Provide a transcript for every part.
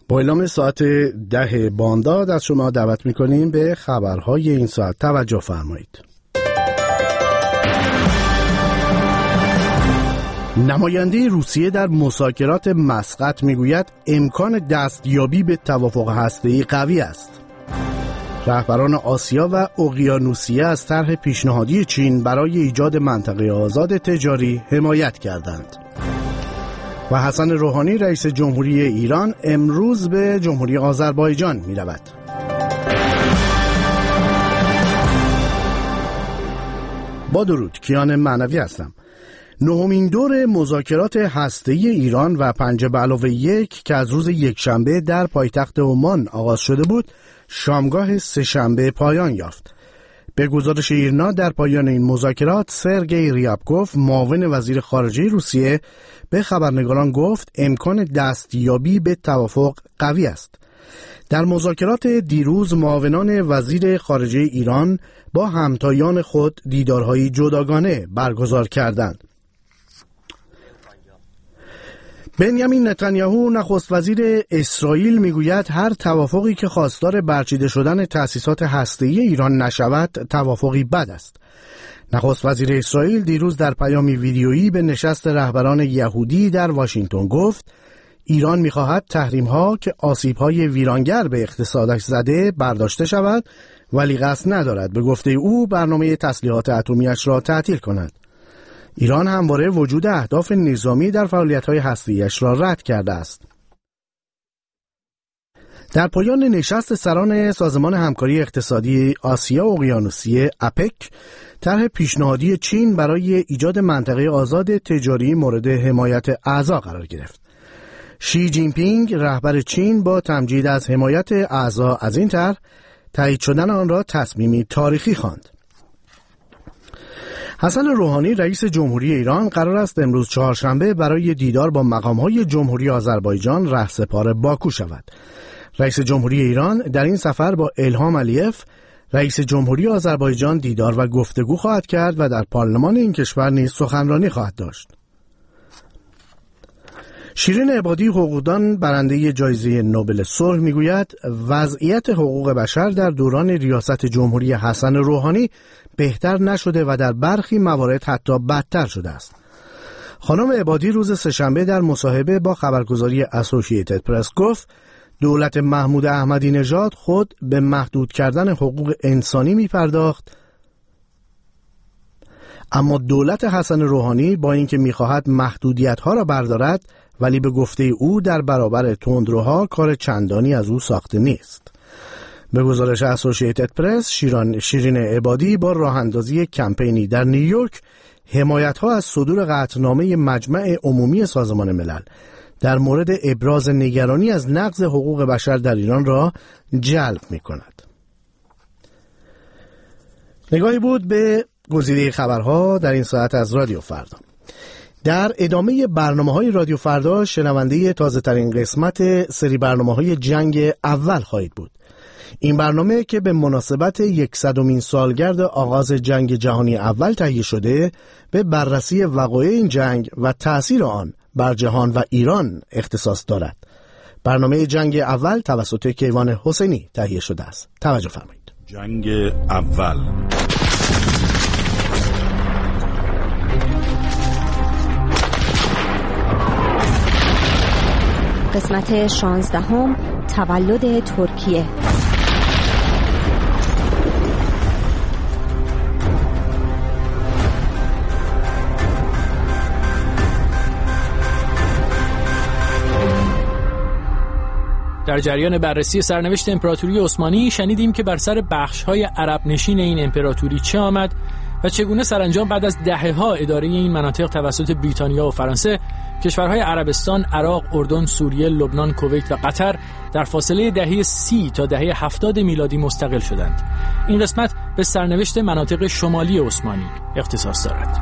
با اعلام ساعت 10 بامداد از شما دعوت می‌کنیم به خبرهای این ساعت. توجه فرمایید. نماینده روسیه در مذاکرات مسقط میگوید امکان دستیابی به توافق هسته‌ای قوی است. رهبران آسیا و اقیانوسیه از طرح پیشنهادی چین برای ایجاد منطقه آزاد تجاری حمایت کردند. و حسن روحانی رئیس جمهوری ایران امروز به جمهوری آذربایجان می رود. با درود، کیان معنوی هستم. نهمین دور مذاکرات هسته‌ای ایران و 5+1 که از روز یکشنبه در پایتخت عمان آغاز شده بود، شامگاه سه‌شنبه پایان یافت. به گزارش ایرنا در پایان این مذاکرات سرگئی ریابکوف معاون وزیر خارجه روسیه به خبرنگاران گفت امکان دستیابی به توافق قوی است. در مذاکرات دیروز معاونان وزیر خارجه ایران با همتایان خود دیدارهای جداگانه برگزار کردند. بنیامین نتانیاهو نخست وزیر اسرائیل میگوید هر توافقی که خواستار برچیده شدن تأسیسات هسته‌ای ایران نشود توافقی بد است. نخست وزیر اسرائیل دیروز در پیامی ویدیویی به نشست رهبران یهودی در واشنگتن گفت ایران می‌خواهد تحریم‌ها که آسیب‌های ویرانگر به اقتصادش زده برداشته شود، ولی قصد ندارد به گفته او برنامه تسلیحات اتمی‌اش را تعطیل کند. ایران همواره وجود اهداف نظامی در فعالیت‌های هسته‌ای‌اش را رد کرده است. در پایان نشست سران سازمان همکاری اقتصادی آسیا و اقیانوسیه اپک، طرح پیشنهادی چین برای ایجاد منطقه آزاد تجاری مورد حمایت اعضا قرار گرفت. شی جین پینگ رهبر چین با تمجید از حمایت اعضا از این طرح، تایید شدن آن را تصمیمی تاریخی خواند. حسن روحانی رئیس جمهوری ایران قرار است امروز چهارشنبه برای دیدار با مقام‌های جمهوری آذربایجان رهسپار باکو شود. رئیس جمهوری ایران در این سفر با الهام علیف رئیس جمهوری آذربایجان دیدار و گفتگو خواهد کرد و در پارلمان این کشور نیز سخنرانی خواهد داشت. شیرین عبادی حقوقدان برنده جایزه نوبل صلح میگوید وضعیت حقوق بشر در دوران ریاست جمهوری حسن روحانی بهتر نشده و در برخی موارد حتی بدتر شده است. خانم عبادی روز سه‌شنبه در مصاحبه با خبرگزاری اسوسییتد پرس گفت دولت محمود احمدی نژاد خود به محدود کردن حقوق انسانی می پرداخت، اما دولت حسن روحانی با اینکه می خواهد محدودیت ها را بردارد، ولی به گفته او در برابر تندروها کار چندانی از او ساخته نیست. به گزارش اسوسییتد پرس، شیرین عبادی با راه اندازی کمپینی در نیویورک حمایت ها از صدور قطعنامه مجمع عمومی سازمان ملل در مورد ابراز نگرانی از نقض حقوق بشر در ایران را جلب می کند. نگاهی بود به گزیده خبرها در این ساعت از رادیو فردا. در ادامه برنامه‌های رادیو فردا شنونده تازه‌ترین قسمت سری برنامه‌های جنگ اول خواهید بود. این برنامه که به مناسبت 100مین سالگرد آغاز جنگ جهانی اول تهیه شده، به بررسی وقایع این جنگ و تأثیر آن بر جهان و ایران اختصاص دارد. برنامه جنگ اول توسط کیوان حسینی تهیه شده است. توجه فرمایید. جنگ اول. قسمت 16 تولد ترکیه. در جریان بررسی سرنوشت امپراتوری عثمانی شنیدیم که بر سر بخش‌های عرب نشین این امپراتوری چه آمد و چگونه سرانجام بعد از دهه‌ها اداره این مناطق توسط بریتانیا و فرانسه، کشورهای عربستان، عراق، اردن، سوریه، لبنان، کویت و قطر در فاصله دهه 30 تا دهه 70 میلادی مستقل شدند. این قسمت به سرنوشت مناطق شمالی عثمانی اختصاص دارد.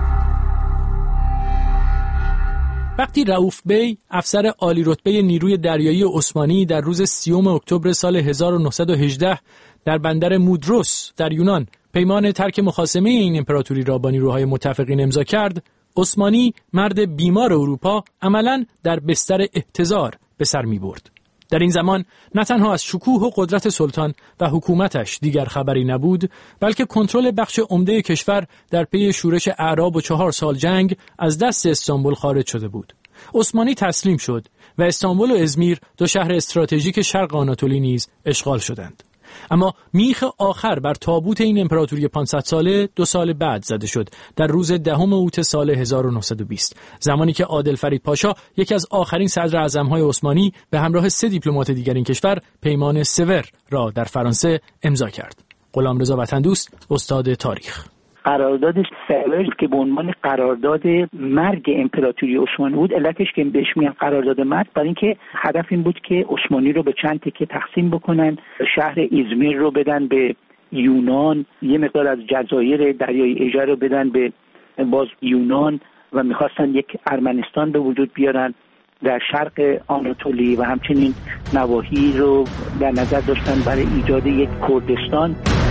وقتی رؤوف بی، افسر عالی رتبه نیروی دریایی عثمانی، در روز 30 اکتبر سال 1918 در بندر مودروس در یونان پیمان ترک مخاصمه این امپراتوری را با نیروهای متفقین امضا کرد، عثمانی، مرد بیمار اروپا، عملاً در بستر احتضار به سر می برد. در این زمان نه تنها از شکوه و قدرت سلطان و حکومتش دیگر خبری نبود، بلکه کنترل بخش عمده کشور در پی شورش اعراب و 4 سال جنگ از دست استانبول خارج شده بود. عثمانی تسلیم شد و استانبول و ازمیر، 2 شهر استراتژیک شرق آناتولی نیز اشغال شدند. اما میخ آخر بر تابوت این امپراتوری 500 ساله 2 سال بعد زده شد، در روز 10 اوت سال 1920، زمانی که عادل فرید پاشا، یکی از آخرین صدر اعظم‌های عثمانی، به همراه 3 دیپلمات دیگر این کشور پیمان سور را در فرانسه امضا کرد. غلامرضا وطن‌دوست، استاد تاریخ. قرارداد سور که به عنوان قرارداد مرگ امپراتوری عثمانی بود، علتش که بهش میگن قرارداد مرگ برای اینکه هدف این بود که عثمانی رو به چند تکه تقسیم بکنن، شهر ازمیر رو بدن به یونان، یه مقدار از جزایر دریای اژه رو بدن به باز یونان و میخواستن یک ارمنستان به وجود بیارن در شرق آناتولی و همچنین نواحی رو در نظر داشتن برای ایجاد یک کردستان.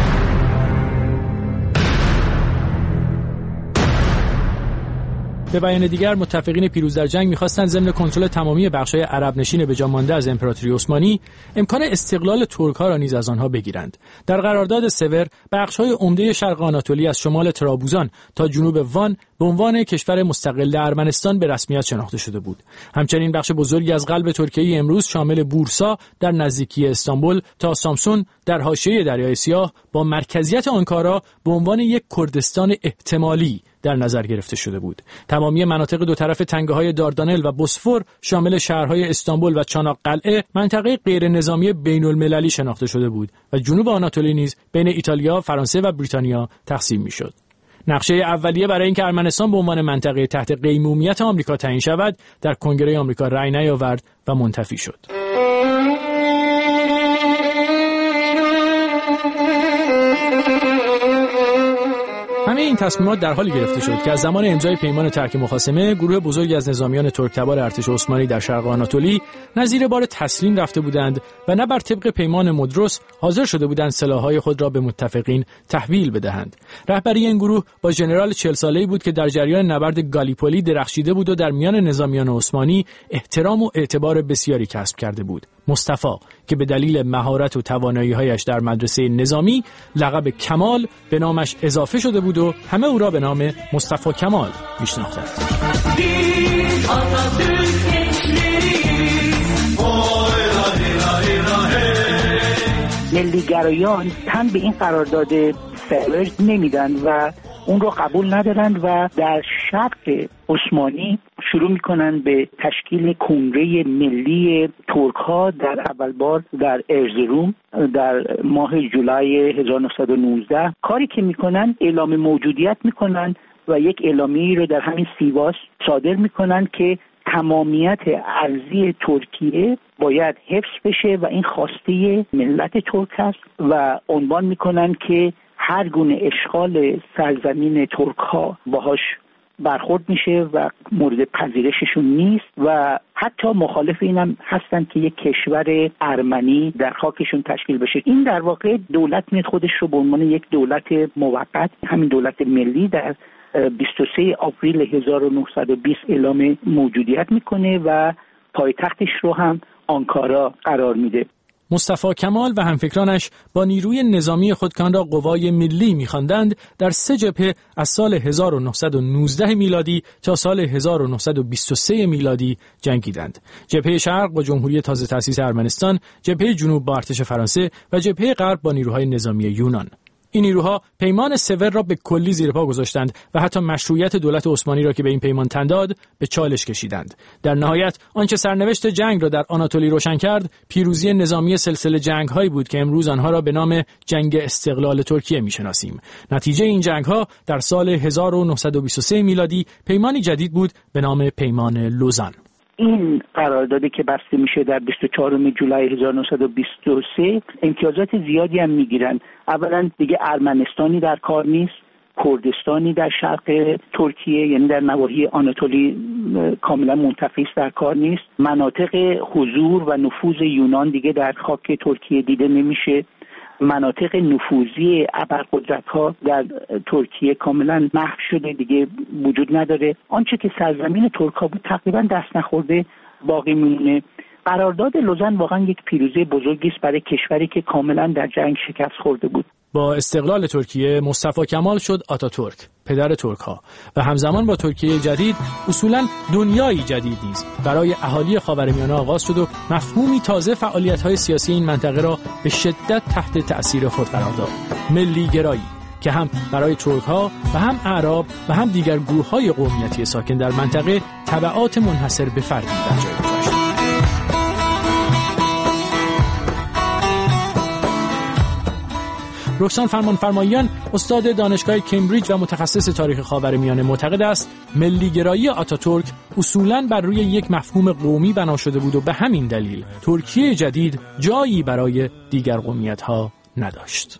به بیان دیگر، متفقین پیروز در جنگ می‌خواستند ضمن کنترل تمامی بخش‌های عرب نشین به جا مانده از امپراتوری عثمانی، امکان استقلال ترک‌ها را نیز از آنها بگیرند. در قرارداد سور، بخش‌های عمده شرق آناتولی از شمال ترابوزان تا جنوب وان به عنوان کشور مستقل ارمنستان به رسمیت شناخته شده بود. همچنین بخش بزرگی از قلب ترکیه امروز شامل بورسا در نزدیکی استانبول تا سامسون در حاشیه دریای سیاه با مرکزیت آنکارا به عنوان یک کردستان احتمالی در نظر گرفته شده بود. تمامی مناطق 2 طرف تنگه‌های داردانل و بوسفور شامل شهرهای استانبول و چاناققلعه منطقه غیر نظامی بین‌المللی شناخته شده بود و جنوب آناتولی نیز بین ایتالیا، فرانسه و بریتانیا تقسیم می‌شد. نقشه اولیه برای اینکه ارمنستان به عنوان منطقه تحت قیمومیت آمریکا تعیین شود در کنگره آمریکا رأی نیاورد و منتفی شد. همه این تصمیمات در حالی گرفته شد که از زمان امضای پیمان ترک مخاصمه، گروه بزرگی از نظامیان ترک‌تبار ارتش عثمانی در شرق آناتولی نه زیر بار تسلیم رفته بودند و نه بر طبق پیمان مدرس حاضر شده بودند سلاح‌های خود را به متفقین تحویل بدهند. رهبری این گروه با ژنرال 40 ساله‌ای بود که در جریان نبرد گالیپولی درخشیده بود و در میان نظامیان عثمانی احترام و اعتبار بسیاری کسب کرده بود. مصطفی که به دلیل مهارت و توانایی‌هایش در مدرسه نظامی لقب کمال به نامش اضافه شده بود و همه او را به نام مصطفی کمال میشناختند. ملیگرایان تن به این قرارداد سور نمیدن و اون رو قبول ندارند و در شرق عثمانی شروع میکنن به تشکیل کنگره ملی ترک‌ها در اول بار در ارزروم در ماه جولای 1919. کاری که میکنن اعلام موجودیت میکنن و یک اعلامیه رو در همین سیواس صادر میکنن که تمامیت ارضی ترکیه باید حفظ بشه و این خواسته ملت ترک است و عنوان میکنن که هر گونه اشغال سرزمین ترک‌ها باهاش برخورد میشه و مورد پذیرششون نیست و حتی مخالف اینم هستن که یک کشور ارمنی در خاکشون تشکیل بشه. این در واقع دولت میاد خودش رو به عنوان یک دولت موقت، همین دولت ملی، در 23 آوریل 1920 اعلام موجودیت میکنه و پایتختش رو هم آنکارا قرار میده. مصطفی کمال و همفکرانش با نیروی نظامی خود که آن را قوای ملی می‌خواندند در 3 جبهه از سال 1919 میلادی تا سال 1923 میلادی جنگیدند. جبهه شرق با جمهوری تازه تأسیس ارمنستان، جبهه جنوب با ارتش فرانسه و جبهه غرب با نیروهای نظامی یونان. این نیروها پیمان سور را به کلی زیر پا گذاشتند و حتی مشروعیت دولت عثمانی را که به این پیمان تن داد به چالش کشیدند. در نهایت آنچه سرنوشت جنگ را در آناتولی روشن کرد، پیروزی نظامی سلسله جنگ‌هایی بود که امروز آنها را به نام جنگ استقلال ترکیه می‌شناسیم. نتیجه این جنگ‌ها در سال 1923 میلادی پیمانی جدید بود به نام پیمان لوزان. این قراردادی که بسته میشه در 24 جولای 1923 امتیازات زیادی هم میگیرن. اولا دیگه ارمنستانی در کار نیست، کردستانی در شرق ترکیه یعنی در نواحی آناتولی کاملا منتفی در کار نیست. مناطق حضور و نفوذ یونان دیگه در خاک ترکیه دیده نمیشه. مناطق نفوذی ابرقدرت‌ها در ترکیه کاملا محو شده، دیگه وجود نداره. آنچه که سرزمین ترک‌ها بود تقریبا دست نخورده باقی میمونه قرارداد لوزن واقعا یک پیروزی بزرگی است برای کشوری که کاملا در جنگ شکست خورده بود. با استقلال ترکیه مصطفی کمال شد آتاتورک، پدر ترک‌ها، و همزمان با ترکیه جدید اصولاً دنیایی جدید نیز برای اهالی خاورمیانه آغاز شد و مفهومی تازه فعالیت‌های سیاسی این منطقه را به شدت تحت تأثیر خود قرار داد، ملی گرایی، که هم برای ترک‌ها و هم اعراب و هم دیگر گروه‌های قومیتی ساکن در منطقه تبعات منحصر به فردی در جای داشت. رکسان فرمانفرماییان، استاد دانشگاه کمبریج و متخصص تاریخ خاورمیانه، معتقد است ملی‌گرایی آتاتورک اصولاً بر روی یک مفهوم قومی بنا شده بود و به همین دلیل ترکیه جدید جایی برای دیگر قومیت‌ها نداشت.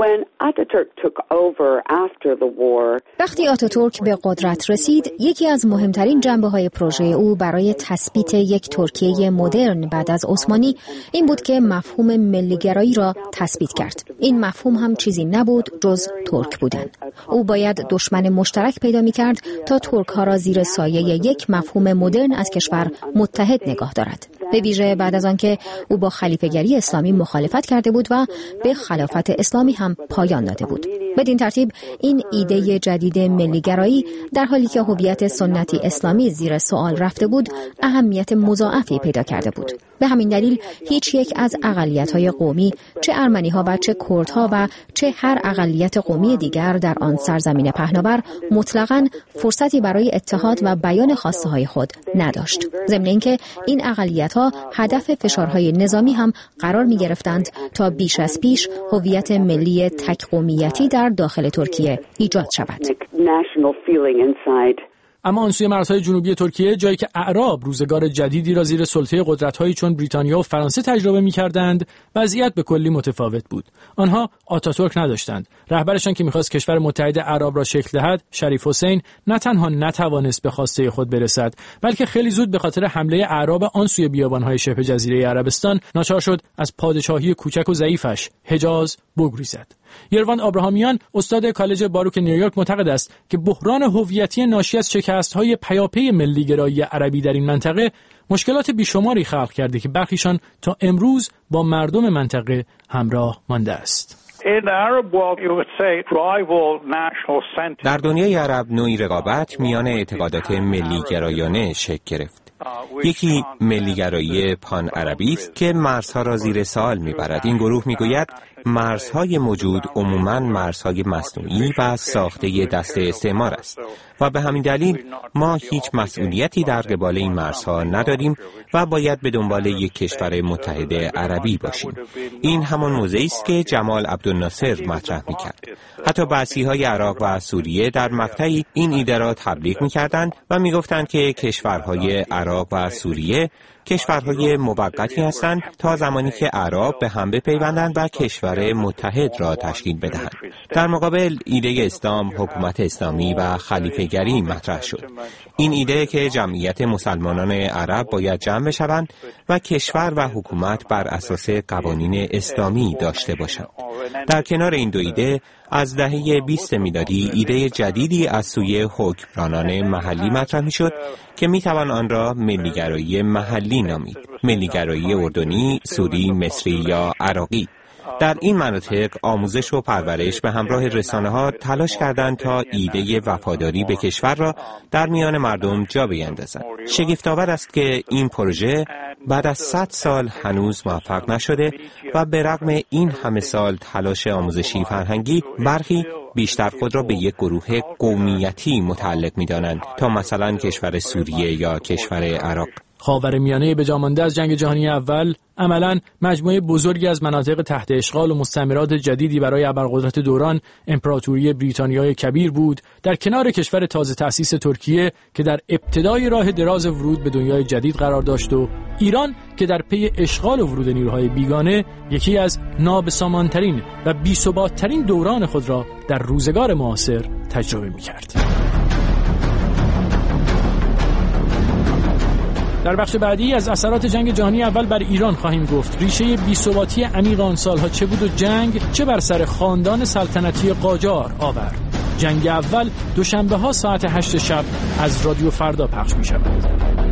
وقتی آتاتورک به قدرت رسید، یکی از مهمترین جنبه‌های پروژه او برای تثبیت یک ترکیه مدرن بعد از عثمانی این بود که مفهوم ملی‌گرایی را تثبیت کرد. این مفهوم هم چیزی نبود جز ترک بودن. او باید دشمن مشترک پیدا می‌کرد تا ترک‌ها را زیر سایه یک مفهوم مدرن از کشور متحد نگاه دارد. به ویژه بعد از آنکه او با خلیفه‌گری اسلامی مخالفت کرده بود و به خلافت اسلامی هم پایان داده بود. بدین ترتیب این ایده جدید ملی‌گرایی در حالی که هویت سنتی اسلامی زیر سوال رفته بود، اهمیت مضاعفی پیدا کرده بود. به همین دلیل هیچ یک از اقلیت‌های قومی، چه ارمنی‌ها و چه کردها و چه هر اقلیت قومی دیگر در آن سرزمین پهناور، مطلقاً فرصتی برای اتحاد و بیان خواسته‌های خود نداشت. ضمن اینکه این اقلیت‌ها هدف فشارهای نظامی هم قرار می‌گرفتند تا بیش از پیش هویت ملی تک قومیتی در داخل ترکیه ایجاد شود. اما آن سوی مرزهای جنوبی ترکیه، جایی که اعراب روزگار جدیدی را زیر سلطه قدرت‌هایی چون بریتانیا و فرانسه تجربه می‌کردند، وضعیت به کلی متفاوت بود. آنها آتاتورک نداشتند. رهبرشان که می‌خواست کشور متحد اعراب را شکل دهد، شریف حسین، نه تنها نتوانست به خواسته خود برسد، بلکه خیلی زود به خاطر حمله اعراب آن سوی بیابان‌های شبه جزیره عربستان ناچار شد از پادشاهی کوچک و ضعیفش حجاز بگریزد. یروان آبراهامیان، استاد کالج باروک نیویورک، معتقد است که بحران هویتی ناشی از شکست‌های پیاپی ملی‌گرایی عربی در این منطقه مشکلات بیشماری خلق کرده که برخیشان تا امروز با مردم منطقه همراه مانده است. در دنیای عرب نوعی رقابت میان اعتقادات ملی‌گرایانه شکل گرفت. یکی ملی‌گرایی پان عربی است که مرزها را زیر سوال می‌برد. این گروه می‌گوید مرزهای موجود عموماً مرزهای مصنوعی و ساخته دست استعمار است و به همین دلیل ما هیچ مسئولیتی در قبال این مرزها نداریم و باید به دنبال یک کشور متحد عربی باشیم. این همان موضعی است که جمال عبدالناصر مطرح می‌کرد. حتی بعثی‌های عراق و سوریه در مقطعی این ایده را تبلیغ می‌کردند و می‌گفتند که کشورهای عراق و سوریه کشورهای موقتی هستند تا زمانی که اعراب به هم بپیوندند و کشور متحد را تشکیل بدهند. در مقابل ایده اسلام، حکومت اسلامی و خلیفه‌گری مطرح شد. این ایده که جمعیت مسلمانان عرب باید جمع بشوند و کشور و حکومت بر اساس قوانین اسلامی داشته باشند. در کنار این دو ایده از دهه 20 میلادی ایده جدیدی از سوی حکمرانان محلی مطرح می‌شد که می‌توان آن را ملی‌گرایی محلی نامید. ملی‌گرایی اردنی، سوری، مصری یا عراقی. در این مناطق آموزش و پرورش به همراه رسانه‌ها تلاش کردند تا ایده وفاداری به کشور را در میان مردم جا بیندازند. شگفت‌آور است که این پروژه بعد از 100 سال هنوز موفق نشده و به رغم این همه سال تلاش آموزشی فرهنگی، برخی بیشتر خود را به یک گروه قومیتی متعلق می‌دانند تا مثلا کشور سوریه یا کشور عراق. خاورمیانه به جا مانده از جنگ جهانی اول عملاً مجموعه بزرگی از مناطق تحت اشغال و مستعمرات جدیدی برای ابرقدرت دوران امپراتوری بریتانیای کبیر بود، در کنار کشور تازه تأسیس ترکیه که در ابتدای راه دراز ورود به دنیای جدید قرار داشت و ایران که در پی اشغال و ورود نیروهای بیگانه یکی از نابسامان‌ترین و بی‌ثبات‌ترین دوران خود را در روزگار معاصر تجربه می‌کرد. در بخش بعدی از اثرات جنگ جهانی اول بر ایران خواهیم گفت. ریشه بی‌ثباتی عمیق آن سالها چه بود و جنگ چه بر سر خاندان سلطنتی قاجار آورد. جنگ اول دوشنبه‌ها ساعت 8 شب از رادیو فردا پخش می‌شود.